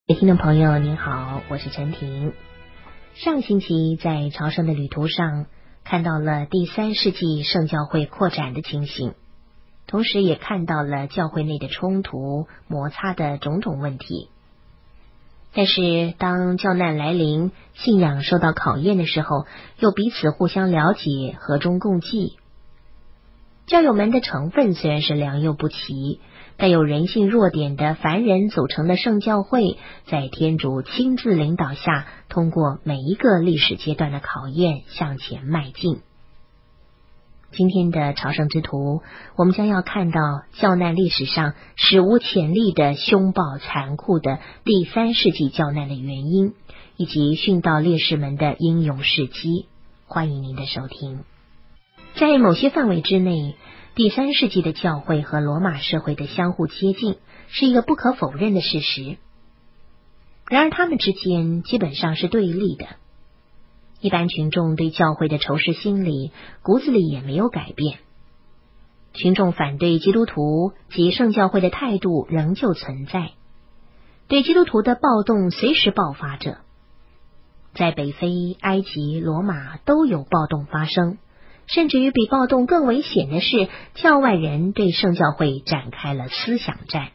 听众朋友您好，我是陈婷。上星期在朝圣的旅途上，看到了第3世纪圣教会扩展的情形，同时也看到了教会内的冲突、摩擦的种种问题。但是当教难来临，信仰受到考验的时候，又彼此互相了解，和衷共济。教友们的成分虽然是良莠不齐，但有人性弱点的凡人组成的圣教会，在天主亲自领导下，通过每一个历史阶段的考验向前迈进。今天的朝圣之途，我们将要看到教难历史上史无前例的凶暴残酷的第3世纪教难的原因，以及殉道烈士们的英勇事迹。欢迎您的收听。在某些范围之内，第3世纪的教会和罗马社会的相互接近是一个不可否认的事实。然而他们之间基本上是对立的。一般群众对教会的仇视心理骨子里也没有改变。群众反对基督徒及圣教会的态度仍旧存在，对基督徒的暴动随时爆发着。在北非、埃及、罗马都有暴动发生，甚至于比暴动更危险的是，教外人对圣教会展开了思想战。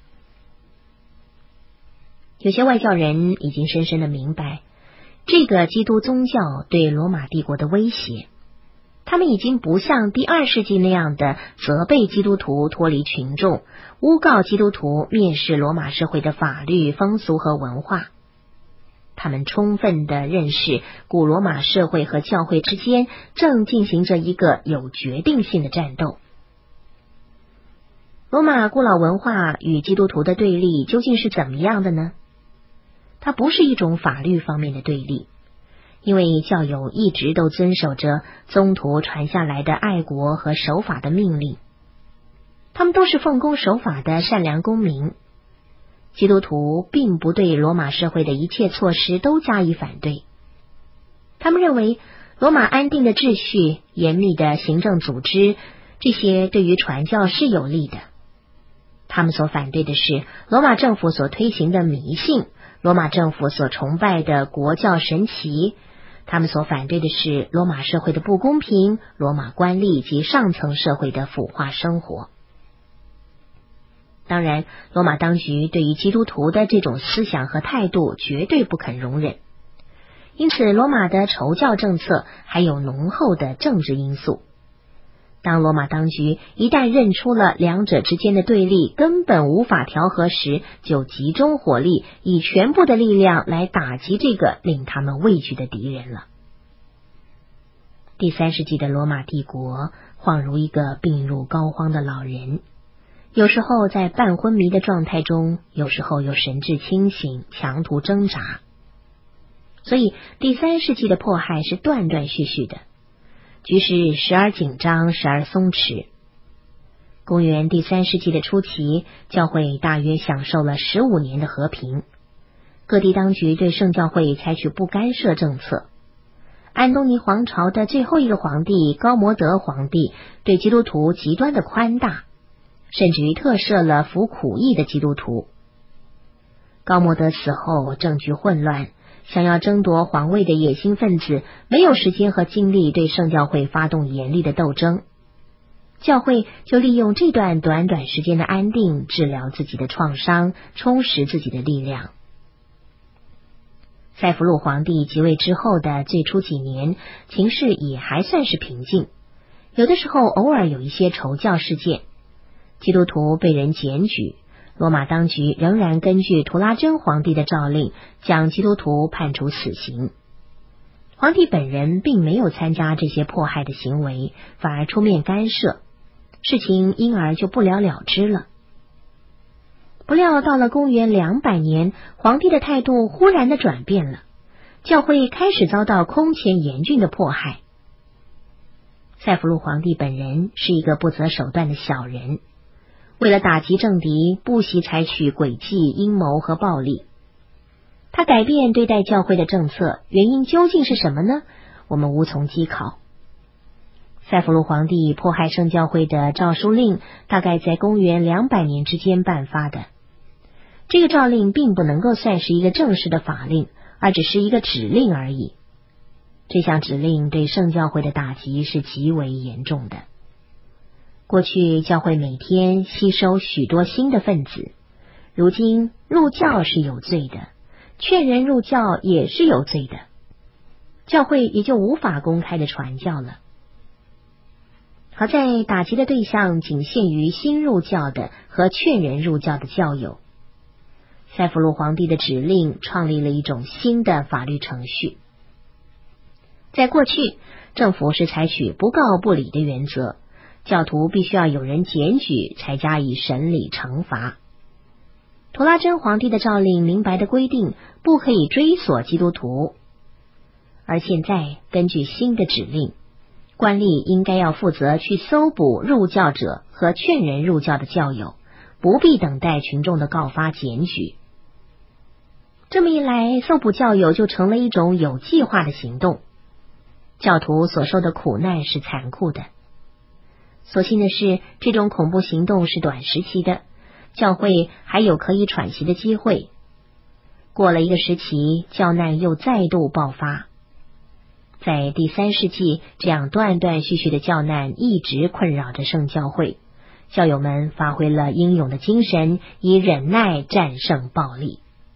有些外教人已经深深的明白这个基督宗教对罗马帝国的威胁，他们已经不像第2世纪那样的责备基督徒脱离群众，诬告基督徒蔑视罗马社会的法律、风俗和文化。他们充分地认识古罗马社会和教会之间正进行着一个有决定性的战斗。罗马古老文化与基督徒的对立究竟是怎么样的呢？它不是一种法律方面的对立，因为教友一直都遵守着宗徒传下来的爱国和守法的命令，他们都是奉公守法的善良公民。基督徒并不对罗马社会的一切措施都加以反对，他们认为罗马安定的秩序、严密的行政组织，这些对于传教是有利的。他们所反对的是罗马政府所推行的迷信，罗马政府所崇拜的国教神祇，他们所反对的是罗马社会的不公平，罗马官吏及上层社会的腐化生活。当然，罗马当局对于基督徒的这种思想和态度绝对不肯容忍，因此罗马的仇教政策还有浓厚的政治因素。当罗马当局一旦认出了两者之间的对立根本无法调和时，就集中火力，以全部的力量来打击这个令他们畏惧的敌人了。第3世纪的罗马帝国恍如一个病入膏肓的老人，有时候在半昏迷的状态中，有时候又神志清醒，强途挣扎。所以第3世纪的迫害是断断续续的，局势时而紧张，时而松弛。公元第3世纪的初期，教会大约享受了15年的和平，各地当局对圣教会采取不干涉政策。安东尼皇朝的最后一个皇帝高摩德皇帝对基督徒极端的宽大，甚至于特赦了服苦役的基督徒。高摩德死后，政局混乱，想要争夺皇位的野心分子没有时间和精力对圣教会发动严厉的斗争，教会就利用这段短短时间的安定，治疗自己的创伤，充实自己的力量。塞弗路皇帝即位之后的最初几年，情势也还算是平静，有的时候偶尔有一些仇教事件，基督徒被人检举，罗马当局仍然根据图拉真皇帝的诏令，将基督徒判处死刑。皇帝本人并没有参加这些迫害的行为，反而出面干涉，事情因而就不了了之了。不料到了公元200年，皇帝的态度忽然的转变了，教会开始遭到空前严峻的迫害。塞弗路皇帝本人是一个不择手段的小人，为了打击政敌，不惜采取诡计、阴谋和暴力。他改变对待教会的政策，原因究竟是什么呢？我们无从稽考。塞弗路皇帝迫害圣教会的诏书令大概在公元200年之间颁发的。 这个诏令并不能够算是一个正式的法令，而只是一个指令而已。这项指令对圣教会的打击是极为严重的。过去教会每天吸收许多新的分子，如今入教是有罪的，劝人入教也是有罪的，教会也就无法公开的传教了。好在打击的对象仅限于新入教的和劝人入教的教友。塞弗鲁皇帝的指令创立了一种新的法律程序。在过去，政府是采取不告不理的原则，教徒必须要有人检举才加以审理惩罚。图拉真皇帝的诏令明白的规定，不可以追索基督徒。而现在根据新的指令，官吏应该要负责去搜捕入教者和劝人入教的教友，不必等待群众的告发检举。这么一来，搜捕教友就成了一种有计划的行动。教徒所受的苦难是残酷的。所幸的是，这种恐怖行动是短时期的，教会还有可以喘息的机会。过了一个时期，教难又再度爆发。在第3世纪，这样断断续续的教难一直困扰着圣教会，教友们发挥了英勇的精神，以忍耐战胜暴力。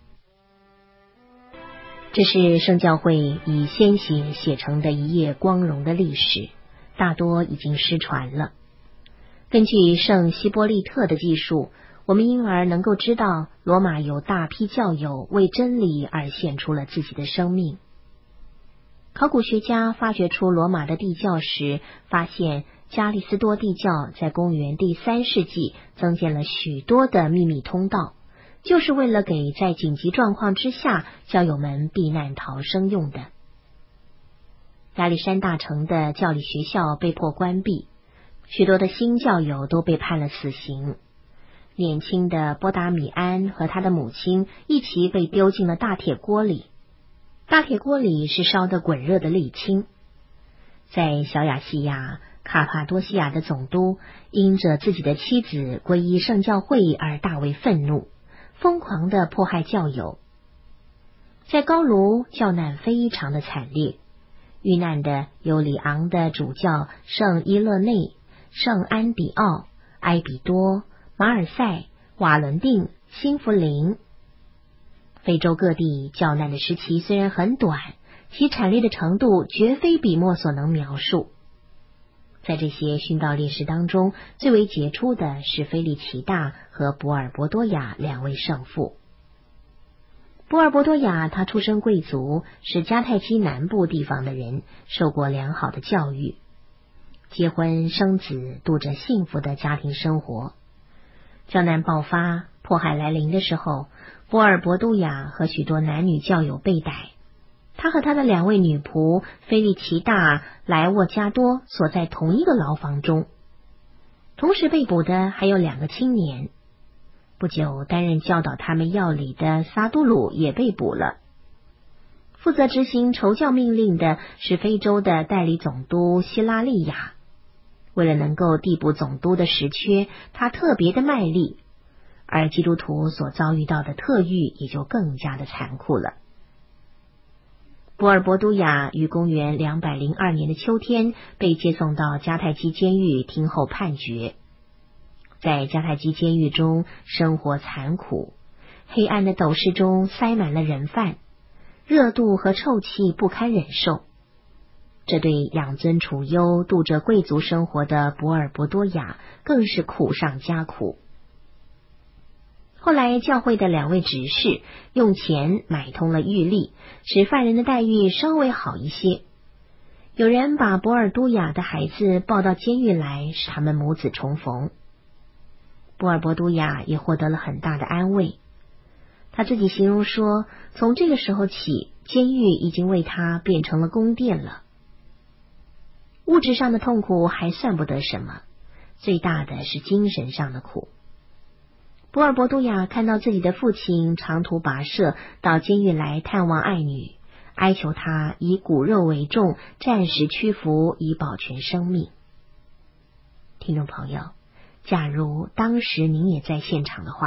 这是圣教会以鲜血写成的一页光荣的历史，大多已经失传了。根据圣希波利特的记述，我们因而能够知道罗马有大批教友为真理而献出了自己的生命。考古学家发掘出罗马的地窖时，发现加利斯多地窖在公元第3世纪增建了许多的秘密通道，就是为了给在紧急状况之下教友们避难逃生用的。亚历山大城的教理学校被迫关闭，许多的新教友都被判了死刑。年轻的波达米安和他的母亲一起被丢进了大铁锅里，大铁锅里是烧得滚热的沥青。在小亚细亚，卡帕多西亚的总督因着自己的妻子皈依圣教会而大为愤怒，疯狂地迫害教友。在高卢，教难非常的惨烈，遇难的有里昂的主教圣伊勒内、圣安迪奥、埃比多、马尔塞、瓦伦定、新弗林。非洲各地教难的时期虽然很短，其惨烈的程度绝非笔墨所能描述。在这些殉道烈士当中，最为杰出的是菲利奇大和博尔博多亚2位圣父。博尔博多亚他出身贵族，是迦太基南部地方的人，受过良好的教育，结婚生子，度着幸福的家庭生活。教难爆发，迫害来临的时候，博尔博多亚和许多男女教友被逮，他和他的2位女仆菲利奇大、莱沃加多所在同一个牢房中。同时被捕的还有2个青年。不久，担任教导他们要理的撒都鲁也被捕了。负责执行筹教命令的是非洲的代理总督希拉利亚。为了能够递补总督的实缺，他特别的卖力，而基督徒所遭遇到的特狱也就更加的残酷了。博尔博都亚于公元202年的秋天被接送到迦太基监狱听候判决。在迦太基监狱中生活残酷，黑暗的斗室中塞满了人犯，热度和臭气不堪忍受。这对养尊处优、度着贵族生活的博尔博多亚更是苦上加苦。后来教会的2位执事用钱买通了狱吏，使犯人的待遇稍微好一些。有人把博尔多亚的孩子抱到监狱来，使他们母子重逢。博尔博多亚也获得了很大的安慰。他自己形容说，从这个时候起，监狱已经为他变成了宫殿了。物质上的痛苦还算不得什么，最大的是精神上的苦。博尔博多亚看到自己的父亲长途跋涉到监狱来探望爱女，哀求他以骨肉为重，暂时屈服，以保全生命。听众朋友，假如当时您也在现场的话，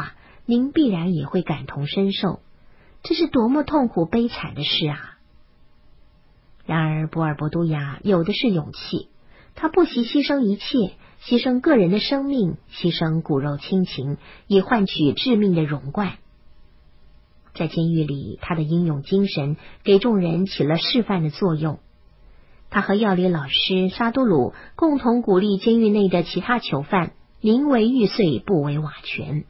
您必然也会感同身受，这是多么痛苦悲惨的事啊！然而博尔博都雅有的是勇气，他不惜牺牲一切，牺牲个人的生命，牺牲骨肉亲情，以换取致命的荣冠。在监狱里，他的英勇精神给众人起了示范的作用。他和药理老师沙都鲁共同鼓励监狱内的其他囚犯宁为玉碎不为瓦全。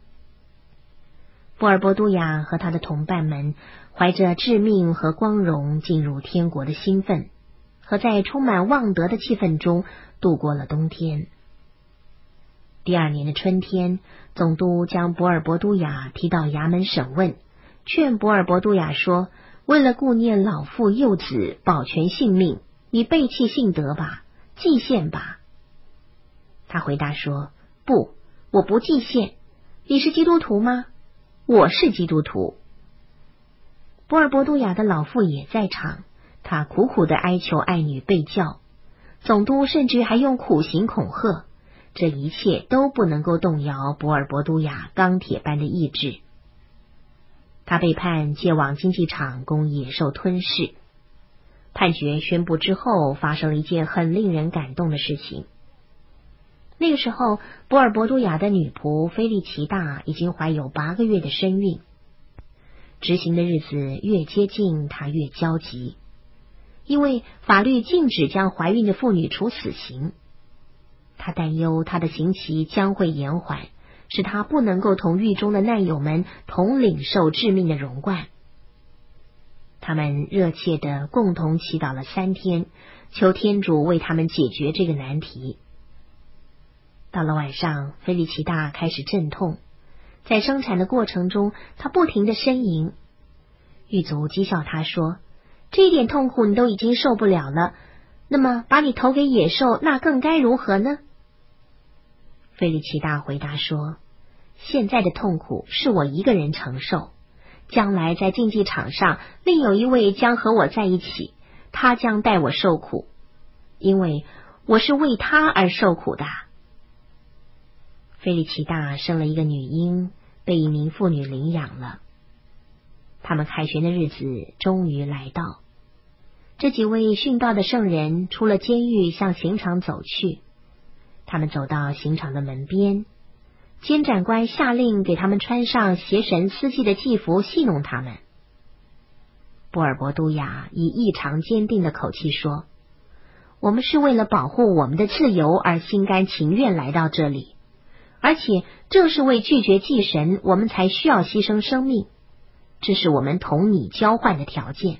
博尔博都雅和他的同伴们怀着致命和光荣进入天国的兴奋，和在充满望德的气氛中度过了冬天。第二年的春天，总督将博尔博都雅提到衙门审问，劝博尔博都雅说，为了顾念老父幼子，保全性命，你背弃信德吧，祭献吧。他回答说，不，我不祭献。你是基督徒吗？我是基督徒。博尔博都雅的老父也在场，他苦苦地哀求爱女被教，总督甚至还用苦刑恐吓，这一切都不能够动摇博尔博都雅钢铁般的意志。他被判借往竞技场供野兽吞噬。判决宣布之后，发生了一件很令人感动的事情。那个时候，博尔博都雅的女仆菲利奇大已经怀有8个月的身孕。执行的日子越接近，她越焦急，因为法律禁止将怀孕的妇女处死刑。她担忧她的刑期将会延缓，使她不能够同狱中的难友们同领受致命的荣冠。他们热切地共同祈祷了3天，求天主为他们解决这个难题。到了晚上，菲利奇大开始阵痛，在生产的过程中，她不停地呻吟。狱卒讥笑她说，这一点痛苦你都已经受不了了，那么把你投给野兽，那更该如何呢？菲利奇大回答说，现在的痛苦是我一个人承受，将来在竞技场上，另有一位将和我在一起，他将带我受苦，因为我是为他而受苦的。菲利奇大生了一个女婴，被一名妇女领养了。他们凯旋的日子终于来到。这几位殉道的圣人出了监狱，向刑场走去。他们走到刑场的门边，监斩官下令给他们穿上邪神司祭的祭服，戏弄他们。博尔博都雅以异常坚定的口气说，我们是为了保护我们的自由而心甘情愿来到这里，而且正是为拒绝祭神，我们才需要牺牲生命，这是我们同你交换的条件。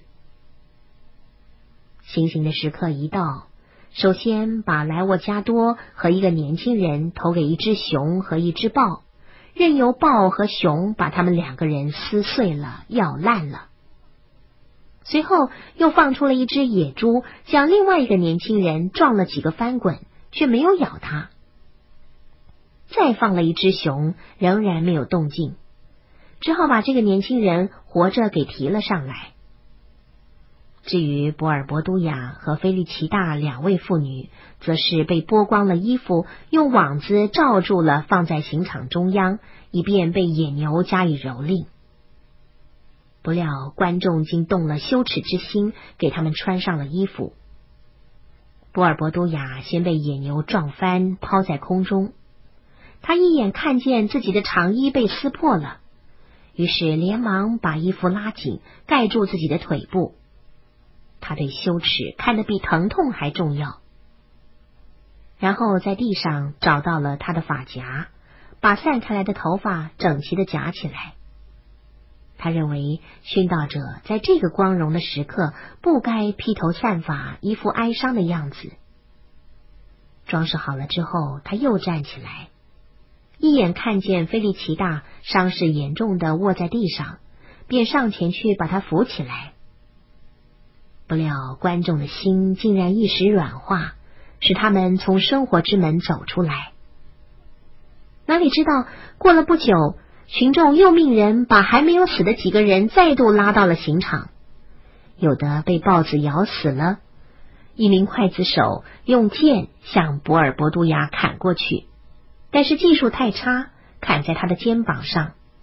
行刑的时刻一到，首先把莱沃加多和一个年轻人投给一只熊和一只豹，任由豹和熊把他们2个人撕碎了，咬烂了。随后又放出了一只野猪，将另外一个年轻人撞了几个翻滚，却没有咬他。再放了一只熊，仍然没有动静，只好把这个年轻人活着给提了上来。至于博尔博都雅和菲利奇大2位妇女，则是被剥光了衣服，用网子罩住了，放在刑场中央，以便被野牛加以蹂躏。不料观众竟动了羞耻之心，给他们穿上了衣服。博尔博都雅先被野牛撞翻，抛在空中。他一眼看见自己的长衣被撕破了，于是连忙把衣服拉紧，盖住自己的腿部。他对羞耻看得比疼痛还重要。然后在地上找到了他的发夹，把散开来的头发整齐地夹起来。他认为殉道者在这个光荣的时刻不该披头散发，一副哀伤的样子。装饰好了之后，他又站起来，一眼看见菲利奇大伤势严重的卧在地上，便上前去把他扶起来。不料观众的心竟然一时软化，使他们从生活之门走出来。哪里知道过了不久，群众又命人把还没有死的几个人再度拉到了刑场，有的被豹子咬死了。一名刽子手用剑向博尔博都雅砍过去，但是技术太差，砍在他的肩膀上，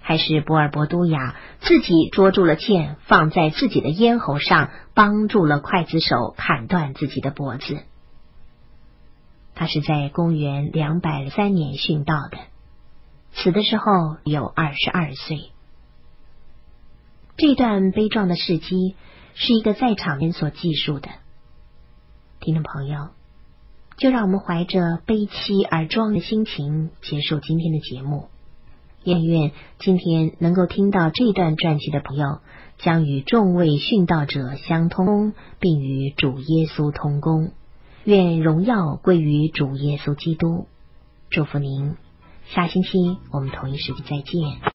还是波尔博都雅自己捉住了剑，放在自己的咽喉上，帮助了刽子手砍断自己的脖子。他是在公元203年殉道的，死的时候有22岁。这段悲壮的事迹是一个在场人所记述的。听众朋友，就让我们怀着悲戚而庄的心情结束今天的节目。愿今天能够听到这段传记的朋友，将与众位殉道者相通，并与主耶稣同工。愿荣耀归于主耶稣基督。祝福您，下星期我们同一时间再见。